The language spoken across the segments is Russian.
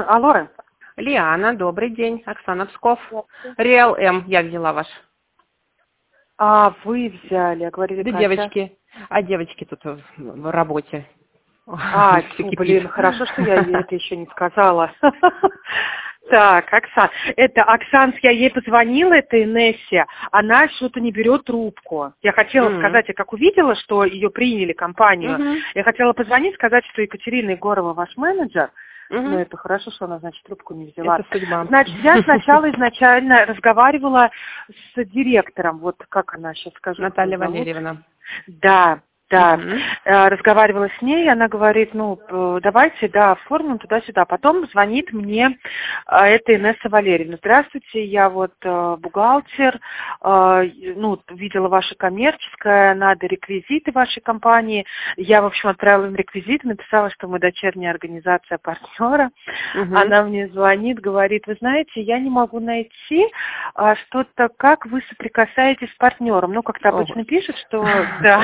Алло. Лиана, добрый день. Оксана Псков. Реал М. Я взяла ваш. А, вы взяли, говорили, Да, Катя. девочки. А девочки тут в работе. А, блин, хорошо, что я ей это еще не сказала. Так, Оксан, это Оксан, я ей позвонила, это Инессе, она что-то не берет трубку. Я хотела сказать, я как увидела, что ее приняли компанию, я хотела позвонить, сказать, что Екатерина Егорова ваш менеджер, но это хорошо, что она, значит, трубку не взяла. Это судьба. Значит, я сначала изначально разговаривала с директором, вот как она сейчас скажу. Наталья Валерьевна. Да. Разговаривала с ней, она говорит, ну, давайте, да, оформим туда-сюда. Потом звонит мне эта Инесса Валерьевна. Здравствуйте, я вот бухгалтер, ну, видела ваше коммерческое, надо реквизиты вашей компании. Я, в общем, отправила им реквизиты, написала, что мы дочерняя организация партнера. Она мне звонит, говорит, вы знаете, я не могу найти что-то, как вы соприкасаетесь с партнером. Ну, как-то обычно пишет, что да.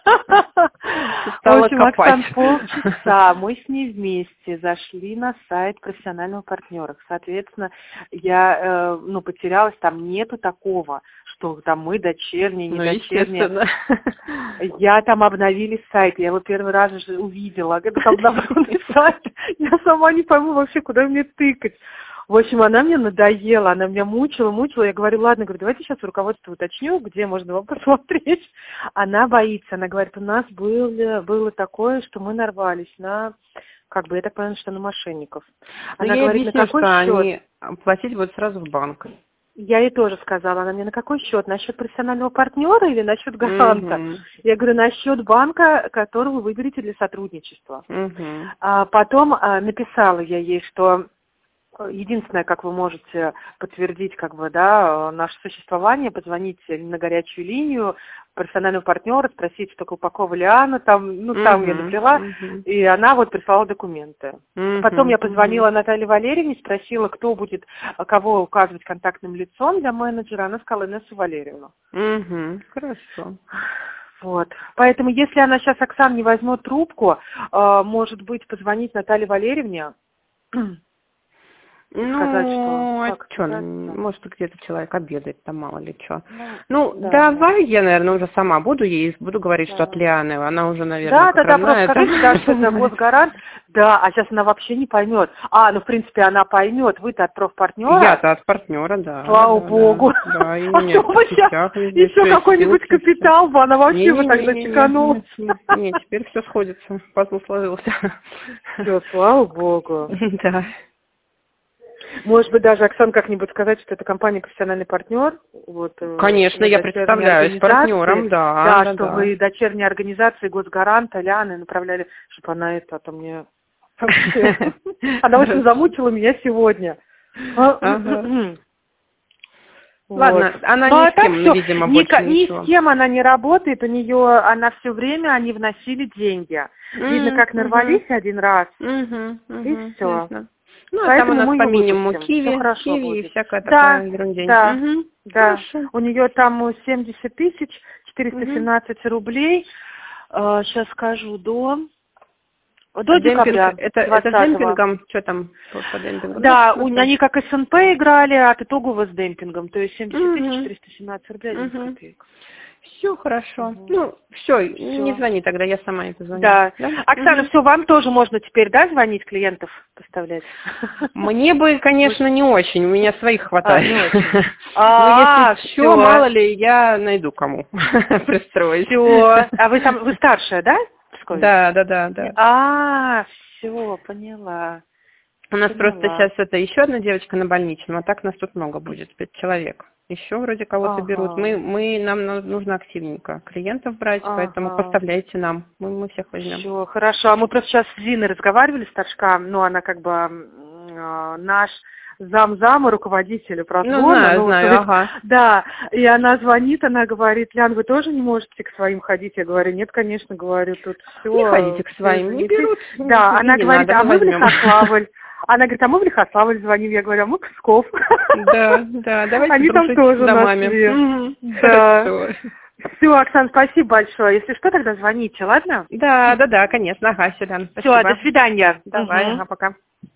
В общем, Оксан, полчаса мы с ней вместе зашли на сайт профессионального партнера. Соответственно, я потерялась, там нету такого, что там мы дочерние, не дочерние. Я там обновили сайт, я его первый раз уже увидела. Это обновленный сайт. Я сама не пойму вообще, куда мне тыкать. В общем, она мне надоела, она меня мучила. Я говорю, ладно, давайте сейчас руководство уточню, где можно вам посмотреть. Она боится, она говорит, у нас было такое, что мы нарвались на, я так понимаю, что на мошенников. Она говорит, на какой счет? Они платить будут сразу в банк. Я ей тоже сказала, она мне, на какой счет? На счет профессионального партнера или на счет гаранта? Я говорю, на счет банка, который вы выберете для сотрудничества. Потом написала я ей, что единственное, как вы можете подтвердить, наше существование, позвоните на горячую линию профессионального партнера, спросить, что Колпакова Лиана, там я наплела, и она прислала документы. Потом я позвонила Наталье Валерьевне, спросила, кого указывать контактным лицом для менеджера, она сказала Инессу Валерьевну. Хорошо. Вот. Поэтому, если она сейчас, Оксана, не возьмет трубку, может быть, позвонить Наталье Валерьевне, сказать, что... может, где-то человек обедает, там мало ли что. Давай я, наверное, уже сама буду говорить, что от Лианы, она уже, наверное, просто скажите, что это госгарант. Да, а сейчас она вообще не поймет. В принципе, она поймет. Вы-то от профпартнера. Я-то от партнера, да. Слава богу. Да, и еще какой-нибудь капитал бы, она вообще бы тогда чеканула. Нет, теперь все сходится, пазл сложился. Все, слава богу. Да. Может быть, даже, Оксана, как-нибудь сказать, что это компания «Профессиональный партнер». Конечно, я представляюсь партнером, да. Да, что вы дочерние организации госгаранта, Лианы направляли, чтобы она мне... Она очень замучила меня сегодня. Ладно, она ни с кем, видимо, больше ничего. Ни с кем она не работает, у нее, она все время, они вносили деньги. Видно, как нарвались один раз, и все. Там у нас по минимуму киви и всякая такая ерундень. Да. У нее там 70 417 рублей. Сейчас скажу, до декабря. Это с демпингом? Что там по демпингу? Да, они как СНП играли, от итогового с демпингом. То есть 70 417 рублей, 11 копеек. Все хорошо. Все, не звони тогда, я сама это звоню. Да. Оксана, все, вам тоже можно теперь, звонить, клиентов поставлять? Мне бы, конечно, не очень, у меня своих хватает. Но если все, мало ли, я найду кому пристроить. Все. А вы старшая, да? Да. Все, поняла. У нас просто сейчас еще одна девочка на больничном, а так нас тут много будет, 5 человек. Еще вроде кого-то берут. Нам нужно активненько клиентов брать, поэтому поставляйте нам. Мы всех возьмем. Все, хорошо. А мы просто сейчас с Зиной разговаривали, старшка, она наш зам-зама, руководителя прозвона. Знаю. Да, и она звонит, она говорит, Лян, вы тоже не можете к своим ходить? Я говорю, нет, конечно, тут все. Не ходите к своим, не берут. Да, она говорит, мы в Лихославль. Она говорит, мы в Лихославль звоним. Я говорю, мы в Псков. Да, давайте они там тоже домами. Да. Все, Оксана, спасибо большое. Если что, тогда звоните, ладно? Да, конечно. Ага, сюда. Все, до свидания. Давай, пока.